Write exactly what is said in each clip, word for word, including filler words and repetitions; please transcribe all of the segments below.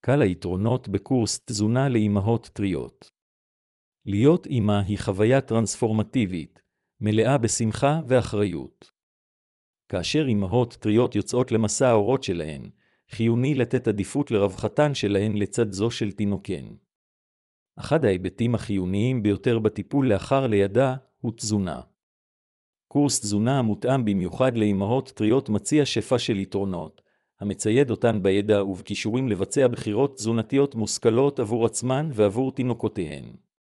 קל היתרונות בקורס תזונה לאימהות טריות. להיות אימא היא חוויה טרנספורמטיבית, מלאה בשמחה ואחריות. כאשר אימהות טריות יוצאות למסע ההורות שלהן, חיוני לתת עדיפות לרווחתן שלהן לצד זו של תינוקן. אחד ההיבטים החיוניים ביותר בטיפול לאחר לידה הוא תזונה. קורס תזונה המותאם במיוחד לאימהות טריות מציע שפע של יתרונות, המצייד אותן בידע ובכישורים לבצע בחירות תזונתיות מושכלות עבור עצמן ועבור תינוקותיהן.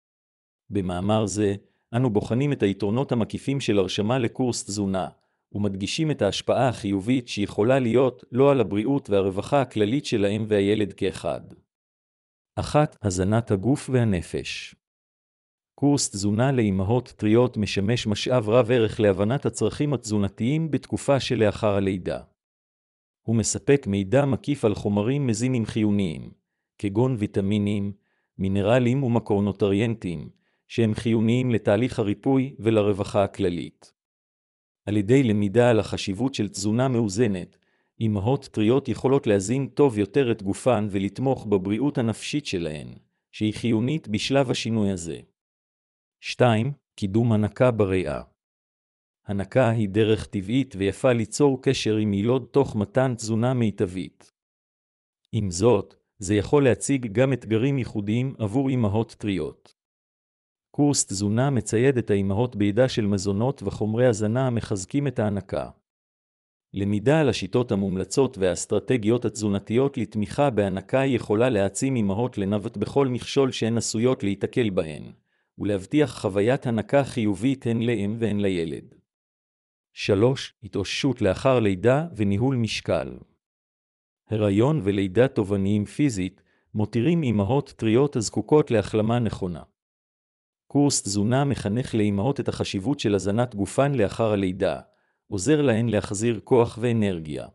במאמר זה, אנו בוחנים את היתרונות המקיפים של הרשמה לקורס תזונה, ומדגישים את ההשפעה החיובית שיכולה להיות לא על הבריאות והרווחה הכללית שלהם והילד כאחד. אחת. הזנת הגוף והנפש. קורס תזונה לאימהות טריות משמש משאב רב ערך להבנת הצרכים התזונתיים בתקופה שלאחר הלידה. הוא מספק מידע מקיף על חומרים מזינים חיוניים, כגון ויטמינים, מינרלים ומקרונוטריאנטים, שהם חיוניים לתהליך הריפוי ולרווחה הכללית. על ידי למידה על החשיבות של תזונה מאוזנת, אימהות טריות יכולות להזין טוב יותר את גופן ולתמוך בבריאות הנפשית שלהן, שהיא חיונית בשלב השינוי הזה. שתיים. קידום הנקה בריאה. הנקה היא דרך טבעית ויפה ליצור קשר עם ילוד תוך מתן תזונה מיטבית. עם זאת, זה יכול להציג גם אתגרים ייחודיים עבור אימהות טריות. קורס תזונה מצייד את האימהות בידע של מזונות וחומרי הזנה המחזקים את ההנקה. למידה על השיטות המומלצות והאסטרטגיות התזונתיות לתמיכה בהנקה יכולה להעצים אימהות לנווט בכל מכשול שהן עשויות להיתקל בהן, ולהבטיח חוויית הנקה חיובית הן לאם והן לילד. שלוש. התאוששות לאחר לידה וניהול משקל. הריון ולידה תובעניים פיזית מותירים אימהות טריות הזקוקות להחלמה נכונה. קורס תזונה מחנך לאימהות את החשיבות של הזנת גופן לאחר הלידה, עוזר להן להחזיר כוח ואנרגיה.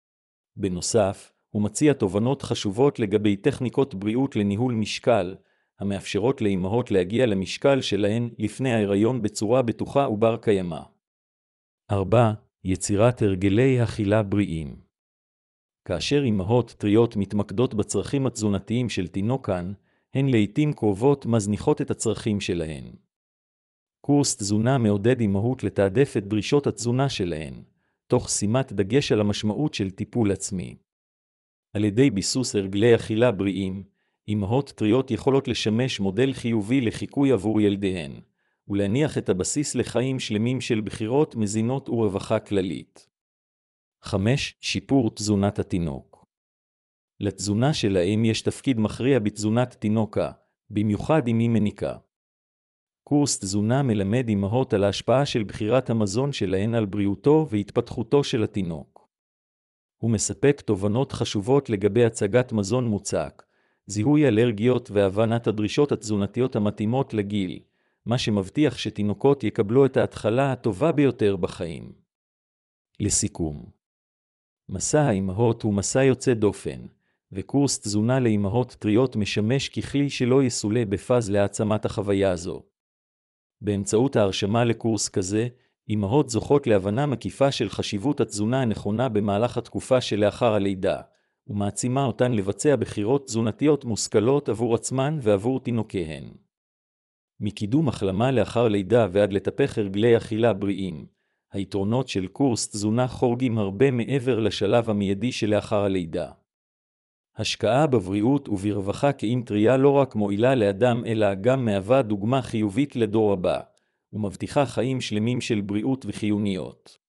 בנוסף, הוא מציע תובנות חשובות לגבי טכניקות בריאות לניהול משקל, המאפשרות לאימהות להגיע למשקל שלהן לפני ההיריון בצורה בטוחה ובר קיימא. ארבע. יצירת הרגלי אכילה בריאים. כאשר אימהות טריות מתמקדות בצרכים התזונתיים של תינוקן, הן לעתים קרובות מזניחות את הצרכים שלהן. קורס תזונה מעודד אימהות לתעדף את דרישות התזונה שלהן, תוך שימת דגש על המשמעות של טיפול עצמי. על ידי ביסוס הרגלי אכילה בריאים, אימהות טריות יכולות לשמש מודל חיובי לחיקוי עבור ילדיהן, ולהניח את הבסיס לחיים שלמים של בחירות מזינות ורווחה כללית. חמש. שיפור תזונת התינוק. לתזונה של האם יש תפקיד מכריע בתזונת תינוקה, במיוחד אם היא מניקה. קורס תזונה מלמד אימהות על ההשפעה של בחירת המזון שלהן על בריאותו והתפתחותו של התינוק. הוא מספק תובנות חשובות לגבי הצגת מזון מוצק, זיהוי אלרגיות והבנת הדרישות התזונתיות המתאימות לגיל, מה שמבטיח שתינוקות יקבלו את ההתחלה הטובה ביותר בחיים. לסיכום, מסע האימהות הוא מסע יוצא דופן, וקורס תזונה לאימהות טריות משמש ככלי שלא יסולא בפז להעצמת החוויה הזו. באמצעות ההרשמה לקורס כזה, אימהות זוכות להבנה מקיפה של חשיבות התזונה הנכונה במהלך התקופה שלאחר הלידה, ומעצימה אותן לבצע בחירות תזונתיות מושכלות עבור עצמן ועבור תינוקיהן. מקידום החלמה לאחר לידה ועד לטפח הרגלי אכילה בריאים, היתרונות של קורס תזונה חורגים הרבה מעבר לשלב המיידי שלאחר הלידה. השקעה בבריאות וברווחה כאם טריה לא רק מועילה לאדם אלא גם מהווה דוגמה חיובית לדור הבא, ומבטיחה חיים שלמים של בריאות וחיוניות.